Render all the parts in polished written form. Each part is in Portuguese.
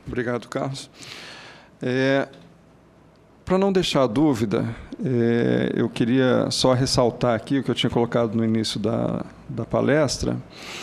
Obrigado, Carlos. Para não deixar dúvida, eu queria só ressaltar aqui o que eu tinha colocado no início da palestra,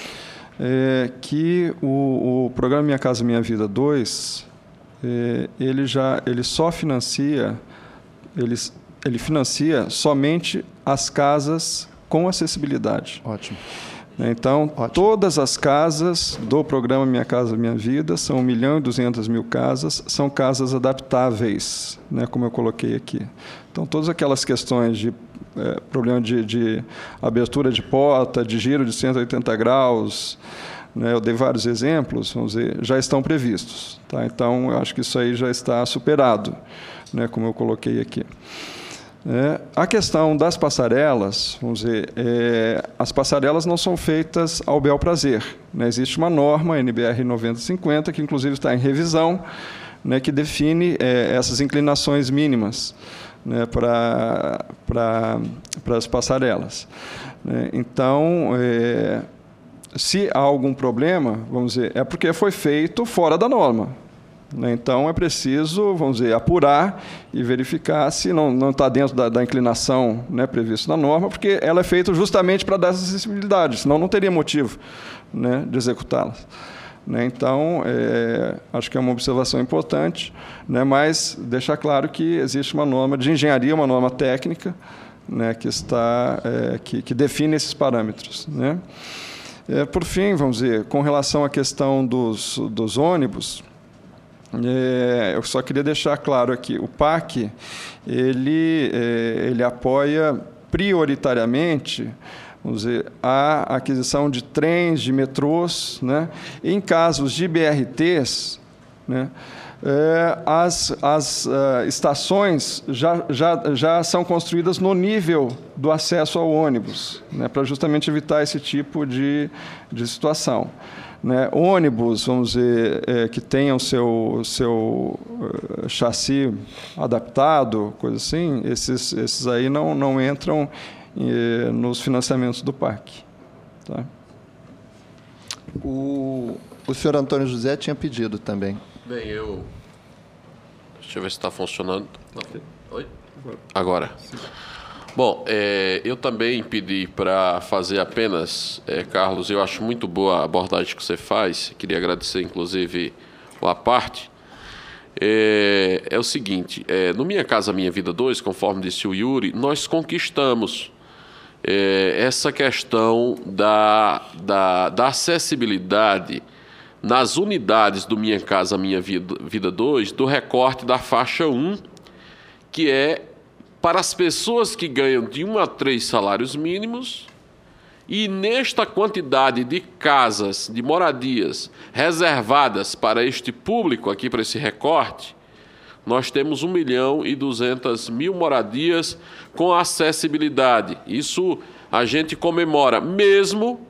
que o programa Minha Casa Minha Vida 2, ele só financia, ele financia somente as casas com acessibilidade. Ótimo. Então, Ótimo. Todas as casas do programa Minha Casa Minha Vida, são 1.200.000 casas, são casas adaptáveis, né, como eu coloquei aqui. Então, todas aquelas questões de problema de abertura de porta, de giro de 180 graus, né, eu dei vários exemplos, vamos dizer, já estão previstos. Tá? Então, eu acho que isso aí já está superado, né, como eu coloquei aqui. A questão das passarelas, vamos dizer, as passarelas não são feitas ao bel prazer, né? Existe uma norma, NBR 9050, que inclusive está em revisão, né, que define essas inclinações mínimas, né, para as passarelas. Né? Então, se há algum problema, vamos dizer, é porque foi feito fora da norma. Então, é preciso, vamos dizer, apurar e verificar se não está dentro da inclinação, né, prevista na norma, porque ela é feita justamente para dar essa acessibilidade, senão não teria motivo, né, de executá-la. Né? Então, acho que é uma observação importante, né, mas deixar claro que existe uma norma de engenharia, uma norma técnica, né, que define esses parâmetros. Né? Por fim, vamos dizer, com relação à questão dos ônibus, eu só queria deixar claro aqui, o PAC, ele apoia prioritariamente, vamos dizer, a aquisição de trens, de metrôs, né? Em casos de BRTs, né? As estações já são construídas no nível do acesso ao ônibus, né? Para justamente evitar esse tipo de situação. Né, ônibus, vamos dizer, que tenham seu chassi adaptado, coisa assim, esses aí não entram nos financiamentos do parque. Tá? O senhor Antônio José tinha pedido também. Bem, deixa eu ver se está funcionando. Oi? Agora. Sim. Bom, eu também pedi para fazer apenas, Carlos, eu acho muito boa a abordagem que você faz, queria agradecer, inclusive, a parte. É o seguinte, no Minha Casa Minha Vida 2, conforme disse o Yuri, nós conquistamos essa questão da acessibilidade nas unidades do Minha Casa Minha Vida 2, do recorte da faixa 1, que é para as pessoas que ganham de 1 a 3 salários mínimos, e nesta quantidade de casas, de moradias reservadas para este público, aqui para esse recorte, nós temos 1.200.000 moradias com acessibilidade. Isso a gente comemora, mesmo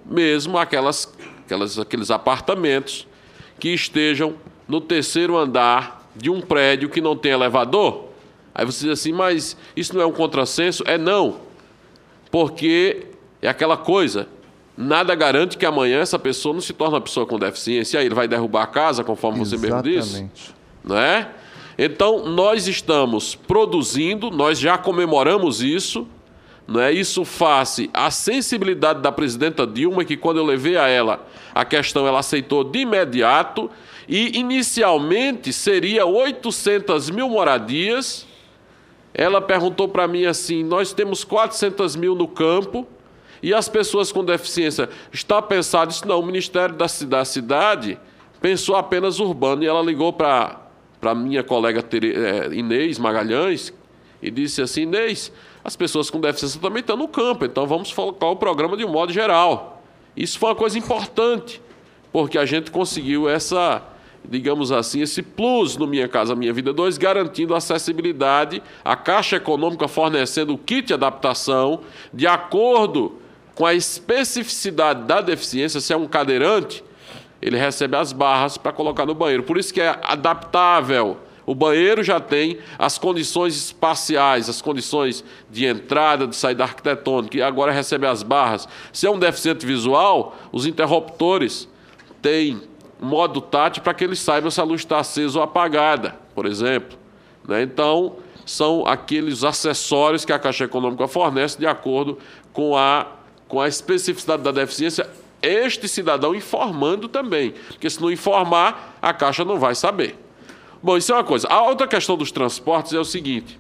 aqueles apartamentos que estejam no 3º andar de um prédio que não tem elevador. Aí você diz assim, mas isso não é um contrassenso? Não, porque é aquela coisa, nada garante que amanhã essa pessoa não se torne uma pessoa com deficiência, e aí ele vai derrubar a casa, conforme você mesmo disse. Não é? Então, nós estamos produzindo, nós já comemoramos isso, não é? Isso face à sensibilidade da presidenta Dilma, que quando eu levei a ela a questão, ela aceitou de imediato, e inicialmente seria 800.000 moradias. Ela perguntou para mim assim, nós temos 400.000 no campo e as pessoas com deficiência, está pensado isso? Não, o Ministério da Cidade pensou apenas urbano. E ela ligou para a minha colega Inês Magalhães e disse assim, Inês, as pessoas com deficiência também estão no campo, então vamos focar o programa de um modo geral. Isso foi uma coisa importante, porque a gente conseguiu digamos assim, esse plus no Minha Casa Minha Vida 2, garantindo acessibilidade, a Caixa Econômica fornecendo o kit de adaptação de acordo com a especificidade da deficiência. Se é um cadeirante, ele recebe as barras para colocar no banheiro. Por isso que é adaptável. O banheiro já tem as condições espaciais, as condições de entrada, de saída arquitetônica, e agora recebe as barras. Se é um deficiente visual, os interruptores têm modo tátil para que eles saibam se a luz está acesa ou apagada, por exemplo. Né? Então, são aqueles acessórios que a Caixa Econômica fornece de acordo com a especificidade da deficiência, este cidadão informando também, porque se não informar, a Caixa não vai saber. Bom, isso é uma coisa. A outra questão dos transportes é o seguinte: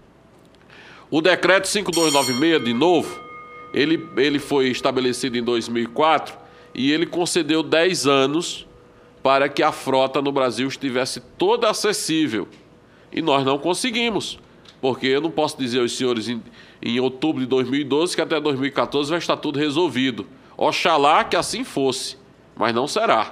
o decreto 5296, de novo, ele foi estabelecido em 2004 e ele concedeu 10 anos para que a frota no Brasil estivesse toda acessível. E nós não conseguimos, porque eu não posso dizer aos senhores em outubro de 2012 que até 2014 vai estar tudo resolvido. Oxalá que assim fosse, mas não será.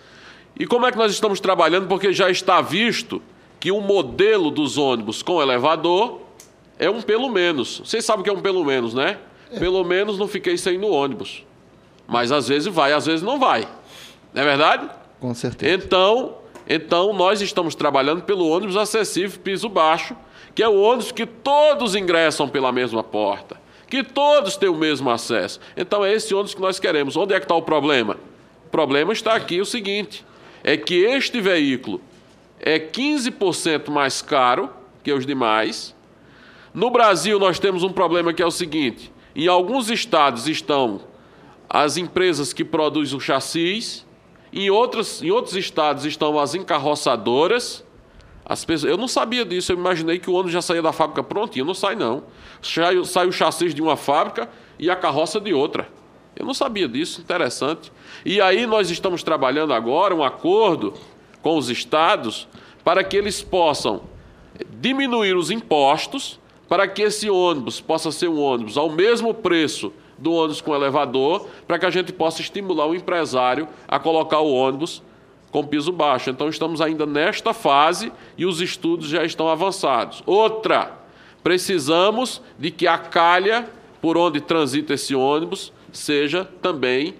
E como é que nós estamos trabalhando? Porque já está visto que o modelo dos ônibus com elevador é um pelo menos. Vocês sabem o que é um pelo menos, né? Pelo menos não fiquei sem no ônibus. Mas às vezes vai, às vezes não vai. Não é verdade? Com certeza. Então nós estamos trabalhando pelo ônibus acessível, piso baixo, que é o ônibus que todos ingressam pela mesma porta, que todos têm o mesmo acesso. Então é esse ônibus que nós queremos. Onde é que está o problema? O problema está aqui, o seguinte, é que este veículo é 15% mais caro que os demais. No Brasil nós temos um problema que é o seguinte: em alguns estados estão as empresas que produzem os chassis, em outros estados estão as encarroçadoras. Eu não sabia disso, eu imaginei que o ônibus já saía da fábrica prontinho. Não sai, não. Sai o chassi de uma fábrica e a carroça de outra. Eu não sabia disso, interessante. E aí nós estamos trabalhando agora um acordo com os estados para que eles possam diminuir os impostos, para que esse ônibus possa ser um ônibus ao mesmo preço do ônibus com elevador, para que a gente possa estimular o empresário a colocar o ônibus com piso baixo. Então, estamos ainda nesta fase e os estudos já estão avançados. Outra, precisamos de que a calha por onde transita esse ônibus seja também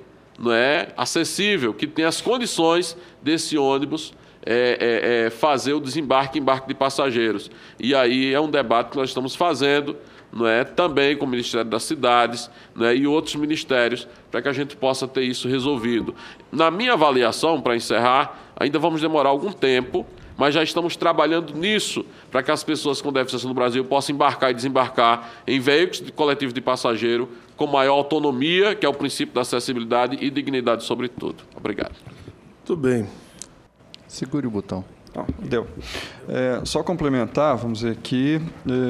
acessível, que tenha as condições desse ônibus fazer o desembarque e embarque de passageiros. E aí é um debate que nós estamos fazendo, também com o Ministério das Cidades, e outros ministérios, para que a gente possa ter isso resolvido. Na minha avaliação, para encerrar, ainda vamos demorar algum tempo, mas já estamos trabalhando nisso, para que as pessoas com deficiência no Brasil possam embarcar e desembarcar em veículos coletivos de passageiro com maior autonomia, que é o princípio da acessibilidade e dignidade, sobretudo. Obrigado. Muito bem. Segure o botão. Deu. Só complementar, vamos dizer aqui,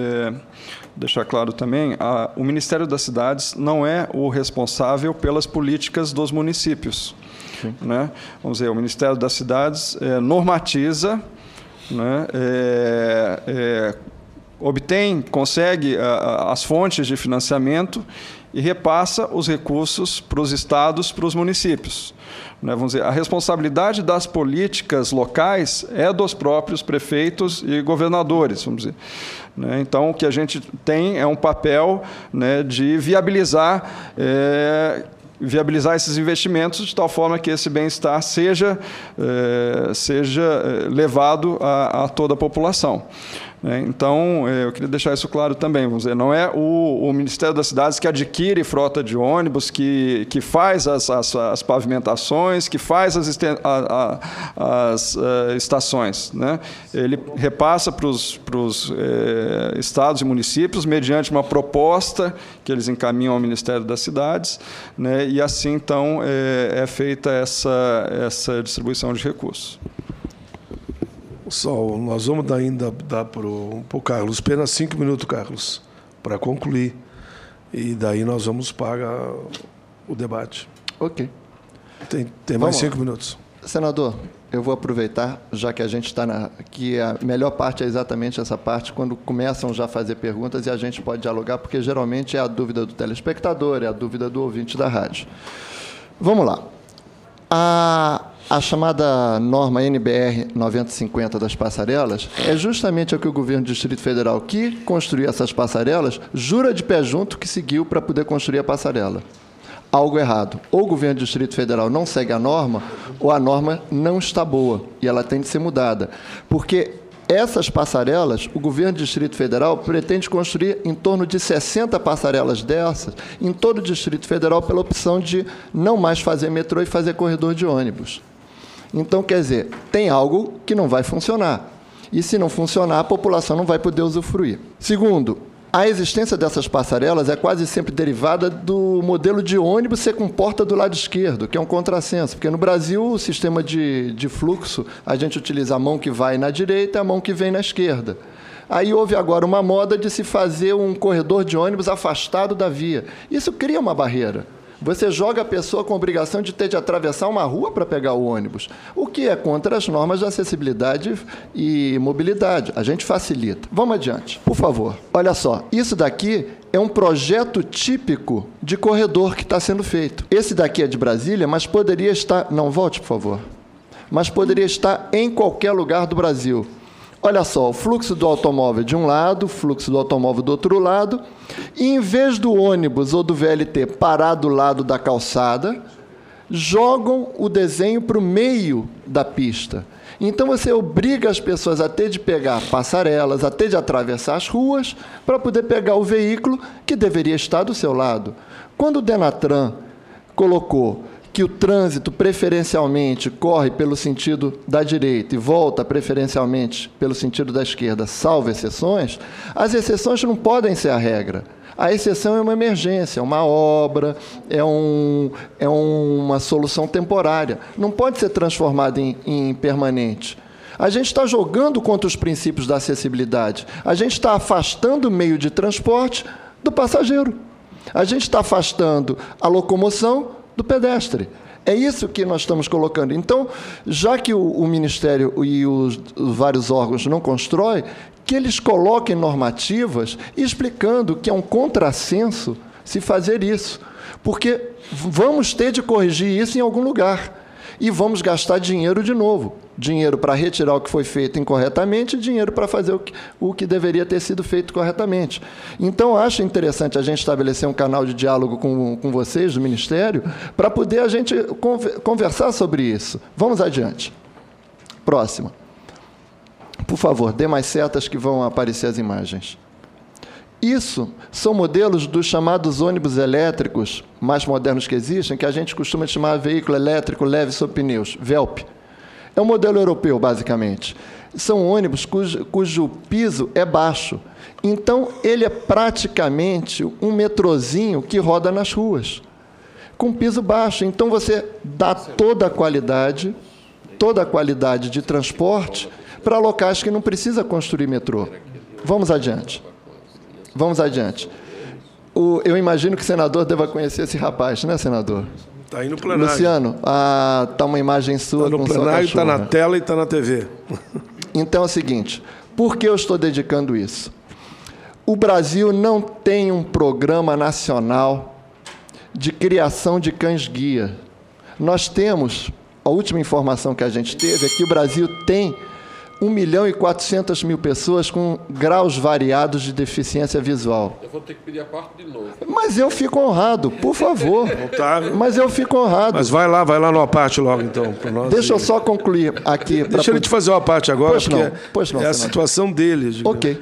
deixar claro também, o Ministério das Cidades não é o responsável pelas políticas dos municípios. Né? Vamos dizer, o Ministério das Cidades normatiza, consegue as fontes de financiamento e repassa os recursos para os estados, para os municípios. Vamos dizer, a responsabilidade das políticas locais é dos próprios prefeitos e governadores, vamos dizer. Então, o que a gente tem é um papel de viabilizar esses investimentos de tal forma que esse bem-estar seja levado a toda a população. Então, eu queria deixar isso claro também. Vamos dizer, não é o Ministério das Cidades que adquire frota de ônibus, que faz as pavimentações, que faz as estações. Ele repassa para os estados e municípios mediante uma proposta que eles encaminham ao Ministério das Cidades, e assim, então, é feita essa distribuição de recursos. Pessoal, nós vamos dar para o Carlos, apenas 5 minutos, Carlos, para concluir. E daí nós vamos para o debate. Ok. Tem mais 5 minutos. Senador, eu vou aproveitar, já que a gente está aqui, a melhor parte é exatamente essa parte, quando começam já a fazer perguntas e a gente pode dialogar, porque geralmente é a dúvida do telespectador, é a dúvida do ouvinte da rádio. Vamos lá. A chamada norma NBR 9050 das passarelas é justamente o que o governo do Distrito Federal, que construiu essas passarelas, jura de pé junto que seguiu para poder construir a passarela. Algo errado. Ou o governo do Distrito Federal não segue a norma, ou a norma não está boa e ela tem de ser mudada. Porque essas passarelas, o governo do Distrito Federal pretende construir em torno de 60 passarelas dessas em todo o Distrito Federal pela opção de não mais fazer metrô e fazer corredor de ônibus. Então, quer dizer, tem algo que não vai funcionar. E se não funcionar, a população não vai poder usufruir. Segundo, a existência dessas passarelas é quase sempre derivada do modelo de ônibus ser com porta do lado esquerdo, que é um contrassenso, porque no Brasil o sistema de fluxo, a gente utiliza a mão que vai na direita e a mão que vem na esquerda. Aí houve agora uma moda de se fazer um corredor de ônibus afastado da via. Isso cria uma barreira. Você joga a pessoa com a obrigação de ter de atravessar uma rua para pegar o ônibus, o que é contra as normas de acessibilidade e mobilidade. A gente facilita. Vamos adiante, por favor. Olha só, isso daqui é um projeto típico de corredor que está sendo feito. Esse daqui é de Brasília, mas poderia estar... Não, volte, por favor. Mas poderia estar em qualquer lugar do Brasil. Olha só, o fluxo do automóvel de um lado, o fluxo do automóvel do outro lado, e em vez do ônibus ou do VLT parar do lado da calçada, jogam o desenho para o meio da pista. Então você obriga as pessoas a ter de pegar passarelas, a ter de atravessar as ruas, para poder pegar o veículo que deveria estar do seu lado. Quando o Denatran colocou que o trânsito preferencialmente corre pelo sentido da direita e volta preferencialmente pelo sentido da esquerda, salvo exceções, as exceções não podem ser a regra. A exceção é uma emergência, uma obra, é uma solução temporária. Não pode ser transformada em permanente. A gente está jogando contra os princípios da acessibilidade. A gente está afastando o meio de transporte do passageiro. A gente está afastando a locomoção do pedestre. É isso que nós estamos colocando. Então, já que o Ministério e os vários órgãos não constroem, que eles coloquem normativas explicando que é um contrassenso se fazer isso. Porque vamos ter de corrigir isso em algum lugar. E vamos gastar dinheiro de novo. Dinheiro para retirar o que foi feito incorretamente e dinheiro para fazer o que deveria ter sido feito corretamente. Então, acho interessante a gente estabelecer um canal de diálogo com vocês, do Ministério, para poder a gente conversar sobre isso. Vamos adiante. Próxima. Por favor, dê mais setas que vão aparecer as imagens. Isso são modelos dos chamados ônibus elétricos mais modernos que existem, que a gente costuma chamar de veículo elétrico leve sob pneus, VELP. É um modelo europeu, basicamente. São ônibus cujo piso é baixo. Então, ele é praticamente um metrozinho que roda nas ruas, com piso baixo. Então, você dá toda a qualidade de transporte para locais que não precisa construir metrô. Vamos adiante. Vamos adiante. Eu imagino que o senador deva conhecer esse rapaz, né, senador? Está aí no plenário. Luciano, está uma imagem sua tá no com plenário, está na tela e está na TV. Então é o seguinte, por que eu estou dedicando isso? O Brasil não tem um programa nacional de criação de cães-guia. Nós temos, a última informação que a gente teve é que o Brasil tem 1.400.000 pessoas com graus variados de deficiência visual. Eu vou ter que pedir a parte de novo. Mas eu fico honrado, por favor. Mas eu fico honrado. Mas vai lá numa parte logo, então. Nós. Deixa eu só concluir aqui. Deixa ele te fazer uma parte agora, pois não, é a situação dele. Ok.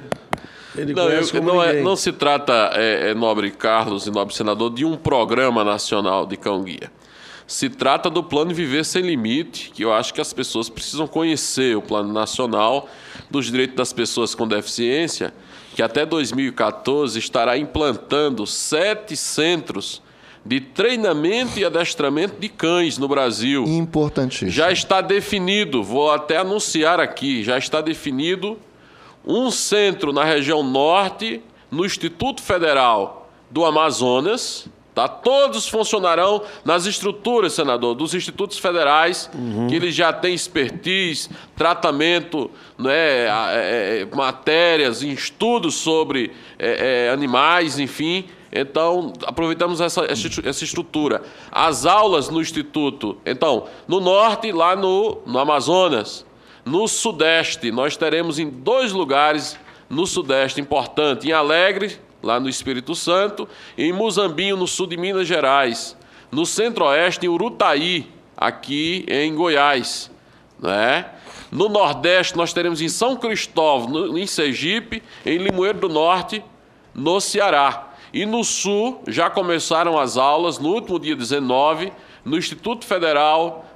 Não se trata, nobre Carlos e nobre senador, de um programa nacional de cão-guia. Se trata do Plano Viver Sem Limite, que eu acho que as pessoas precisam conhecer, o Plano Nacional dos Direitos das Pessoas com Deficiência, que até 2014 estará implantando 7 centros de treinamento e adestramento de cães no Brasil. Importantíssimo. Já está definido, vou até anunciar aqui, já está definido um centro na região norte, no Instituto Federal do Amazonas. Tá? Todos funcionarão nas estruturas, senador, dos institutos federais, que eles já têm expertise, tratamento, né, matérias, estudos sobre animais, enfim. Então, aproveitamos essa estrutura. As aulas no Instituto, então, no norte, lá no Amazonas. No Sudeste, nós teremos em 2 lugares no Sudeste importante, em Alegre, lá no Espírito Santo, e em Muzambinho, no sul de Minas Gerais. No Centro-Oeste, em Urutaí, aqui em Goiás. Né? No Nordeste, nós teremos em São Cristóvão, em Sergipe, em Limoeiro do Norte, no Ceará. E no Sul, já começaram as aulas, no último dia 19, no Instituto Federal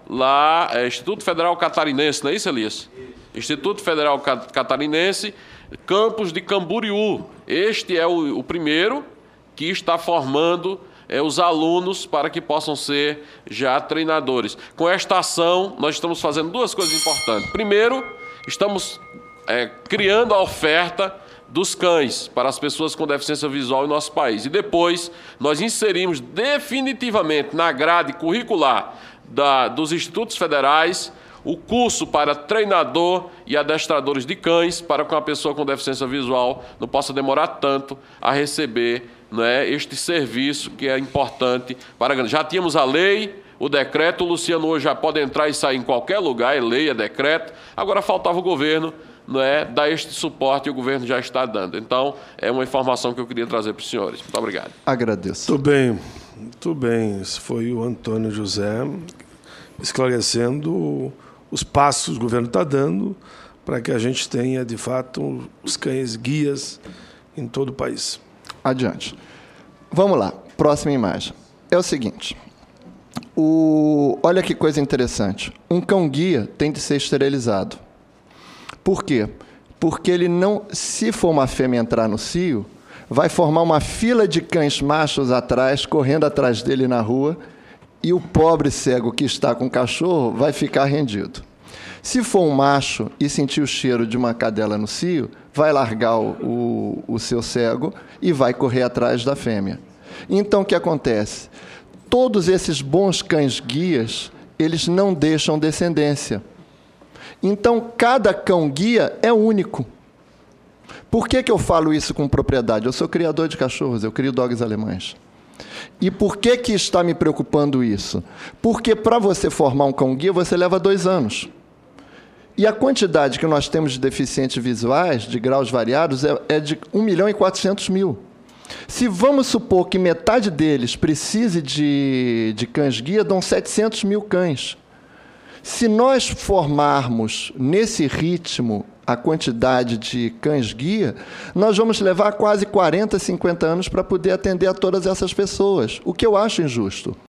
lá, Instituto Federal Catarinense, não é isso, Elias? Instituto Federal Catarinense, campus de Camboriú. Este é o primeiro que está formando os alunos para que possam ser já treinadores. Com esta ação, nós estamos fazendo duas coisas importantes. Primeiro, estamos criando a oferta dos cães para as pessoas com deficiência visual em nosso país. E depois, nós inserimos definitivamente na grade curricular dos institutos federais o curso para treinador e adestradores de cães, para que uma pessoa com deficiência visual não possa demorar tanto a receber, né, este serviço que é importante para... Já tínhamos a lei, o decreto, o Luciano hoje já pode entrar e sair em qualquer lugar, é lei, é decreto, agora faltava o governo, né, dar este suporte e o governo já está dando. Então, é uma informação que eu queria trazer para os senhores. Muito obrigado. Agradeço. Muito bem. Esse foi o Antônio José esclarecendo os passos que o governo está dando para que a gente tenha, de fato, os cães guias em todo o país. Adiante. Vamos lá, próxima imagem. É o seguinte, olha que coisa interessante. Um cão-guia tem de ser esterilizado. Por quê? Porque ele não, se for uma fêmea entrar no cio, vai formar uma fila de cães machos atrás, correndo atrás dele na rua, e o pobre cego que está com o cachorro vai ficar rendido. Se for um macho e sentir o cheiro de uma cadela no cio, vai largar o seu cego e vai correr atrás da fêmea. Então, o que acontece? Todos esses bons cães-guias, eles não deixam descendência. Então, cada cão-guia é único. Por que eu falo isso com propriedade? Eu sou criador de cachorros, eu crio dogs alemães. E por que está me preocupando isso? Porque para você formar um cão-guia, você leva 2 anos. E a quantidade que nós temos de deficientes visuais, de graus variados, é de 1.400.000. Se vamos supor que metade deles precise de cães-guia, dão 700.000 cães. Se nós formarmos nesse ritmo a quantidade de cães-guia, nós vamos levar quase 40, 50 anos para poder atender a todas essas pessoas, o que eu acho injusto.